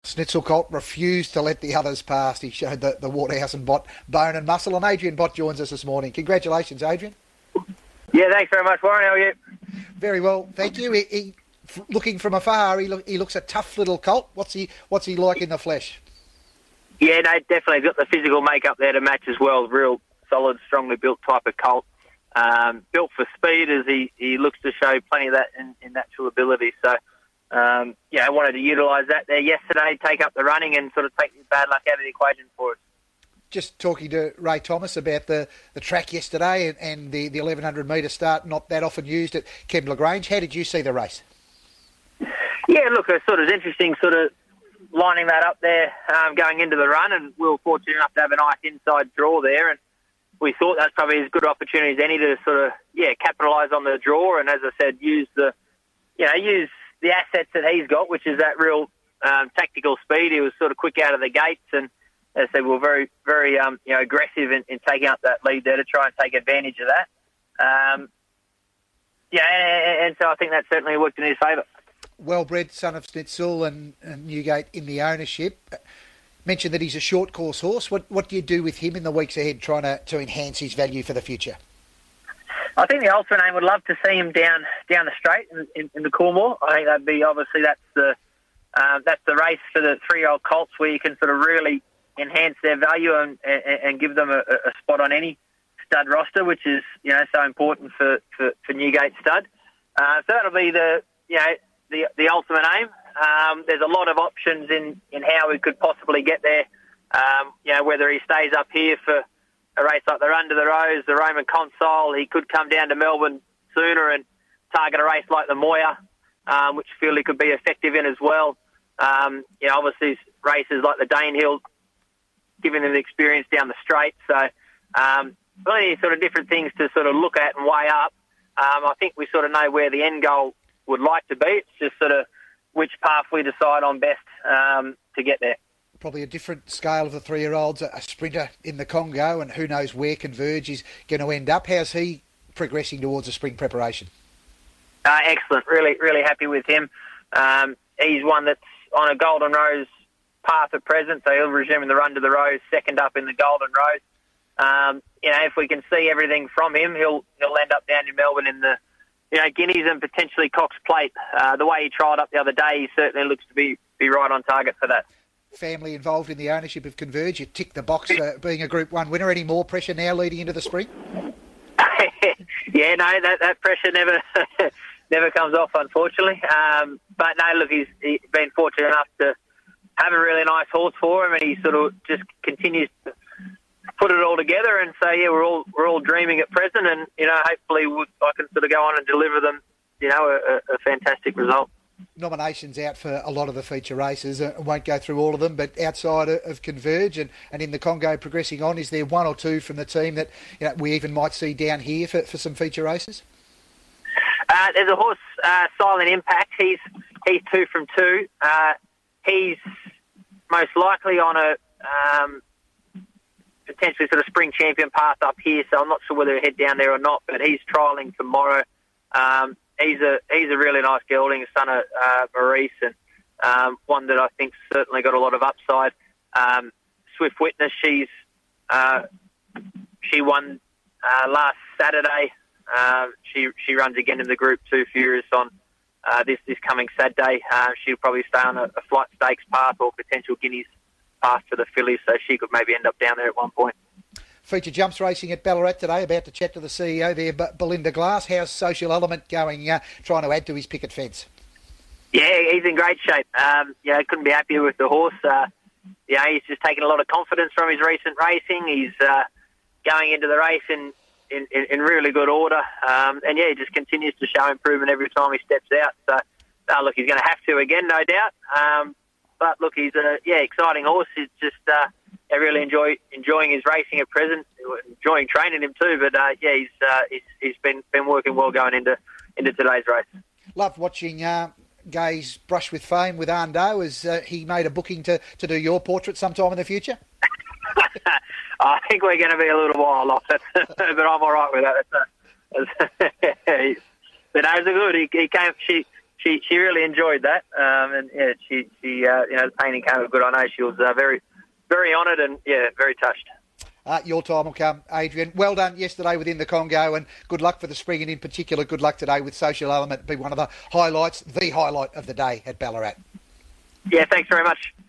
Snitzel Colt refused to let the others past. He showed the Waterhouse and Bott bone and muscle. And Adrian Bott joins us this morning. Congratulations, Adrian. Yeah, thanks very much, Warren. How are you? Very well, thank you. He looking from afar, he looks a tough little colt. What's he like in the flesh? Yeah, no, definitely got the physical makeup there to match as well. Real solid, strongly built type of colt. Built for speed, as he looks to show plenty of that in natural ability. So, I wanted to utilise that there yesterday, take up the running and sort of take the bad luck out of the equation for us. Just talking to Ray Thomas about the track yesterday and the 1100 metre start, not that often used at Kembla Grange. How did you see the race? Yeah, look, it sort of interesting sort of lining that up there going into the run, and we were fortunate enough to have a nice inside draw there, and we thought that's probably as good opportunity as any to sort of, capitalise on the draw, and as I said, use the assets that he's got, which is that real tactical speed. He was sort of quick out of the gates, and as I said, we were very, very aggressive in taking up that lead there to try and take advantage of that. And so I think that certainly worked in his favour. Well-bred, son of Snitzel and Newgate in the ownership. Mentioned that he's a short course horse. What do you do with him in the weeks ahead, trying to enhance his value for the future? I think the ultimate aim would love to see him down the straight in the Coolmore. I think that'd be obviously that's the race for the 3-year-old colts where you can sort of really enhance their value and give them a spot on any stud roster, which is so important for Newgate stud. So that'll be the ultimate aim. There's a lot of options in how we could possibly get there. Whether he stays up here for a race like the Run to the Rose, the Roman Console, he could come down to Melbourne sooner and target a race like the Moya, which I feel he could be effective in as well. Obviously races like the Danehill, giving them the experience down the straight. So plenty of sort of different things to sort of look at and weigh up. I think we sort of know where the end goal would like to be. It's just sort of which path we decide on best to get there. Probably a different scale of the 3-year-olds, a sprinter in the Congo, and who knows where Converge is going to end up. How's he progressing towards a spring preparation? Excellent. Really, really happy with him. He's one that's on a Golden Rose path at present, so he'll resume in the Run to the Rose, second up in the Golden Rose. If we can see everything from him, he'll end up down in Melbourne in the Guineas and potentially Cox Plate. The way he trialled up the other day, he certainly looks to be right on target for that. Family involved in the ownership of Converge. You tick the box being a Group 1 winner. Any more pressure now leading into the spring? Yeah, no, that pressure never comes off, unfortunately. But no, look, he's been fortunate enough to have a really nice horse for him, and he sort of just continues to put it all together. And so, we're all dreaming at present, and hopefully I can sort of go on and deliver them, a fantastic result. Nominations out for a lot of the feature races. I won't go through all of them, but outside of Converge and in the Congo progressing on, is there one or two from the team that we even might see down here for some feature races? There's a horse, Silent Impact. He's 2 from 2. He's most likely on a potentially sort of spring champion path up here, so I'm not sure whether he'll head down there or not, but he's trialling tomorrow. He's a really nice gelding, son of Maurice, and one that I think certainly got a lot of upside. Swift Witness, she won last Saturday. She runs again in the Group 2 Furious on this coming Saturday. She'll probably stay on a Flight Stakes path or potential Guineas path to the fillies, so she could maybe end up down there at one point. Feature jumps racing at Ballarat today. About to chat to the CEO there, Belinda Glass. How's Social Element going, trying to add to his picket fence? Yeah, he's in great shape. Couldn't be happier with the horse. He's just taken a lot of confidence from his recent racing. He's going into the race in really good order. He just continues to show improvement every time he steps out. So, look, he's going to have to again, no doubt. But look, he's a exciting horse. He's just I really enjoying his racing at present. Enjoying training him too. But he's been working well going into today's race. Loved watching Gay's brush with fame with Ando. Has he made a booking to do your portrait sometime in the future? I think we're going to be a little while off, but I'm all right with that. But no, it's good. He came. She she really enjoyed that, and yeah, she the painting came up good. I know she was very, very honoured and very touched. Your time will come, Adrian. Well done yesterday within the Congo, and good luck for the spring, and in particular, good luck today with Social Element. Be one of the highlights, the highlight of the day at Ballarat. Yeah, thanks very much.